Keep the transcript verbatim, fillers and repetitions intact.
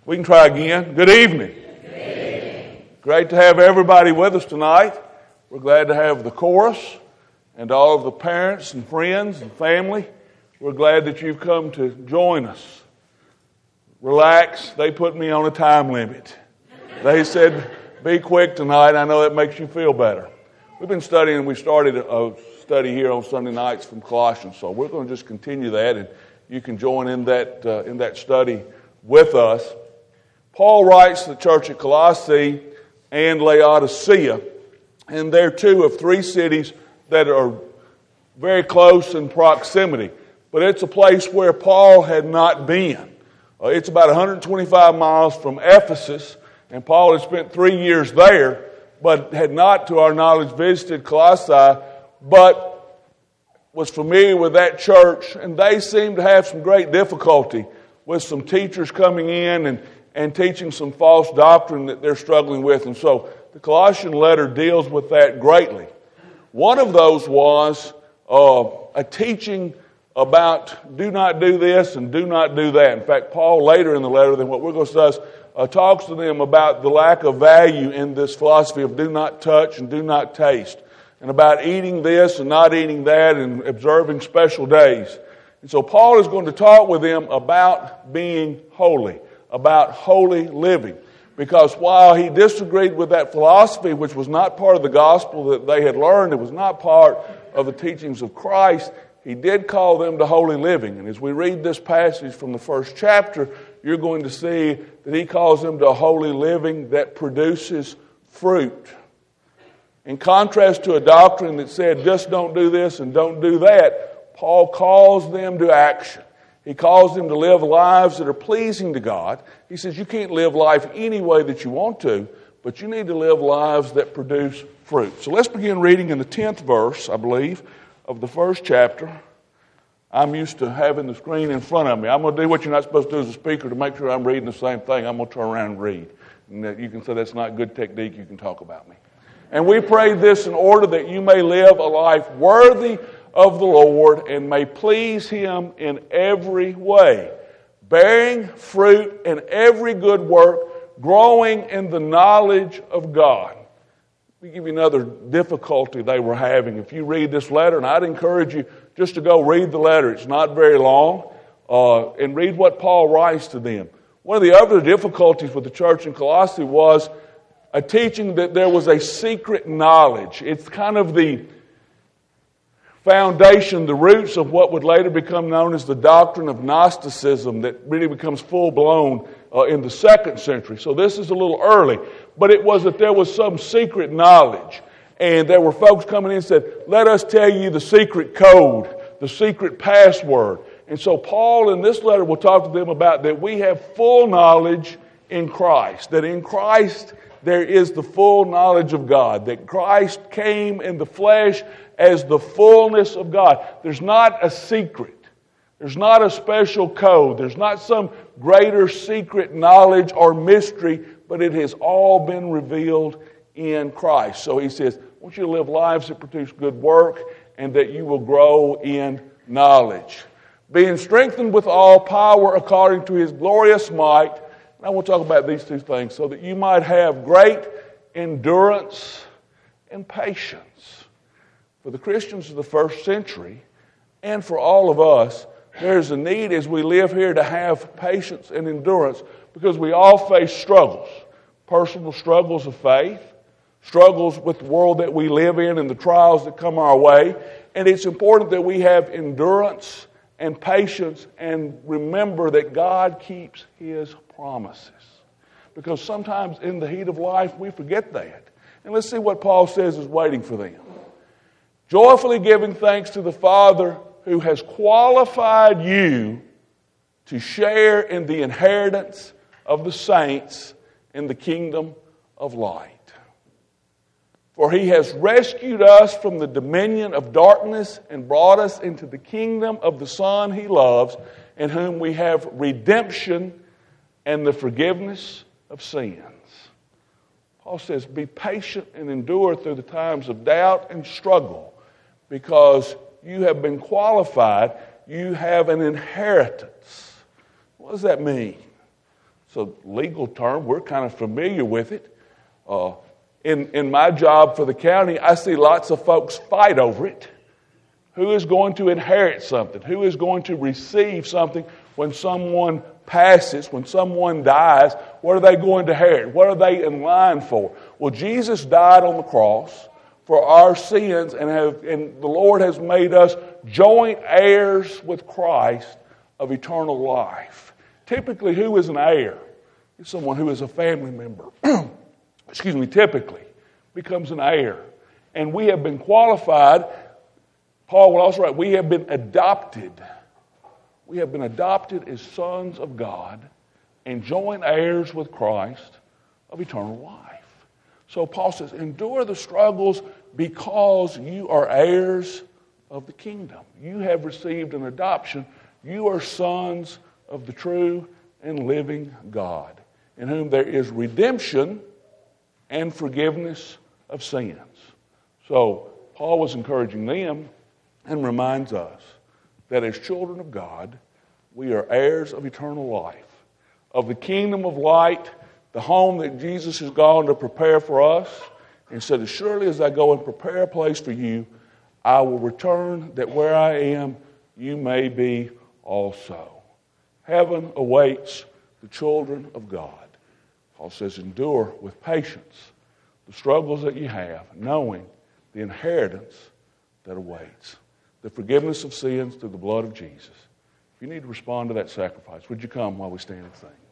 We can try again. Good evening. Good evening. Great to have everybody with us tonight. We're glad to have the chorus and all of the parents and friends and family. We're glad that you've come to join us. Relax. They put me on a time limit. They said, be quick tonight. I know that makes you feel better. We've been studying. We started a study here on Sunday nights from Colossians, so we're going to just continue that, and you can join in that uh, in that study with us. Paul writes to the church at Colossae and Laodicea, and they're two of three cities that are very close in proximity. But it's a place where Paul had not been. Uh, it's about one hundred twenty-five miles from Ephesus, and Paul had spent three years there, but had not, to our knowledge, visited Colossae, but was familiar with that church, and they seemed to have some great difficulty with some teachers coming in and and teaching some false doctrine that they're struggling with. And so the Colossian letter deals with that greatly. One of those was uh, a teaching about do not do this and do not do that. In fact, Paul later in the letter, than what we're going to discuss, uh, talks to them about the lack of value in this philosophy of do not touch and do not taste, and about eating this and not eating that and observing special days. And so Paul is going to talk with them about being holy, about holy living. Because while he disagreed with that philosophy, which was not part of the gospel that they had learned, it was not part of the teachings of Christ, he did call them to holy living. And as we read this passage from the first chapter, you're going to see that he calls them to a holy living that produces fruit. In contrast to a doctrine that said, just don't do this and don't do that, Paul calls them to action. He calls them to live lives that are pleasing to God. He says you can't live life any way that you want to, but you need to live lives that produce fruit. So let's begin reading in the tenth verse, I believe, of the first chapter. I'm used to having the screen in front of me. I'm going to do what you're not supposed to do as a speaker to make sure I'm reading the same thing. I'm going to turn around and read. And that you can say that's not good technique. You can talk about me. And we pray this in order that you may live a life worthy of the Lord and may please Him in every way, bearing fruit in every good work, growing in the knowledge of God. Let me give you another difficulty they were having. If you read this letter, and I'd encourage you just to go read the letter. It's not very long, uh, and read what Paul writes to them. One of the other difficulties with the church in Colossae was a teaching that there was a secret knowledge. It's kind of the foundation, the roots of what would later become known as the doctrine of Gnosticism that really becomes full-blown uh, in the second century. So this is a little early. But it was that there was some secret knowledge. And there were folks coming in and said, let us tell you the secret code, the secret password. And so Paul in this letter will talk to them about that we have full knowledge in Christ. That in Christ there is the full knowledge of God. That Christ came in the flesh as the fullness of God. There's not a secret. There's not a special code. There's not some greater secret knowledge or mystery, but it has all been revealed in Christ. So he says, I want you to live lives that produce good work and that you will grow in knowledge. Being strengthened with all power according to His glorious might. And I want to talk about these two things so that you might have great endurance and patience. For the Christians of the first century, and for all of us, there's a need as we live here to have patience and endurance because we all face struggles. Personal struggles of faith, struggles with the world that we live in and the trials that come our way. And it's important that we have endurance and patience and remember that God keeps His promises. Because sometimes in the heat of life, we forget that. And let's see what Paul says is waiting for them. Joyfully giving thanks to the Father who has qualified you to share in the inheritance of the saints in the kingdom of light. For He has rescued us from the dominion of darkness and brought us into the kingdom of the Son He loves, in whom we have redemption and the forgiveness of sins. Paul says, be patient and endure through the times of doubt and struggle, because you have been qualified, you have an inheritance. What does that mean? It's a legal term. We're kind of familiar with it. Uh, in, in my job for the county, I see lots of folks fight over it. Who is going to inherit something? Who is going to receive something when someone passes, when someone dies? What are they going to inherit? What are they in line for? Well, Jesus died on the cross for our sins, and, have, and the Lord has made us joint heirs with Christ of eternal life. Typically, who is an heir? It's someone who is a family member. Excuse me, typically becomes an heir. And we have been qualified. Paul will also write, we have been adopted. We have been adopted as sons of God and joint heirs with Christ of eternal life. So Paul says, endure the struggles because you are heirs of the kingdom. You have received an adoption. You are sons of the true and living God, in whom there is redemption and forgiveness of sins. So Paul was encouraging them and reminds us that as children of God, we are heirs of eternal life, of the kingdom of light, the home that Jesus has gone to prepare for us. And said, as surely as I go and prepare a place for you, I will return, that where I am, you may be also. Heaven awaits the children of God. Paul says, endure with patience the struggles that you have, knowing the inheritance that awaits, the forgiveness of sins through the blood of Jesus. If you need to respond to that sacrifice, would you come while we stand and sing?